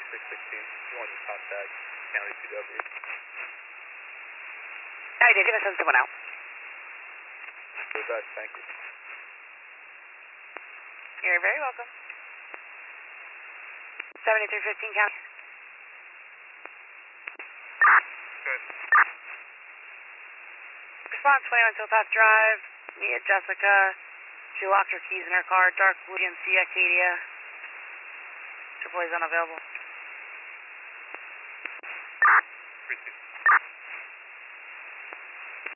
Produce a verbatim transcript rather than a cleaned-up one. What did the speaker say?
six sixteen. You want to contact County P W. I did. Gonna send someone out. Do that. Thank you. You're very welcome. seventy-three fifteen County. Good. Response twenty-one Towpath Drive. Mia Jessica. She locked her keys in her car. Dark Blue G M C Acadia. Triple A's unavailable. Precinct